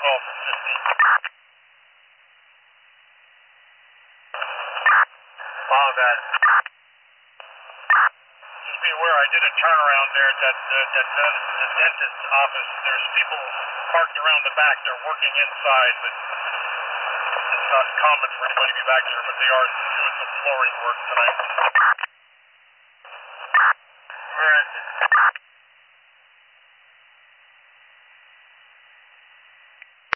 12 from 15. Wow, that. Just be aware, I did a turnaround there at the dentist's office. There's people parked around the back. They're working inside, but it's not common for anybody to be back there, but they are doing some flooring work tonight.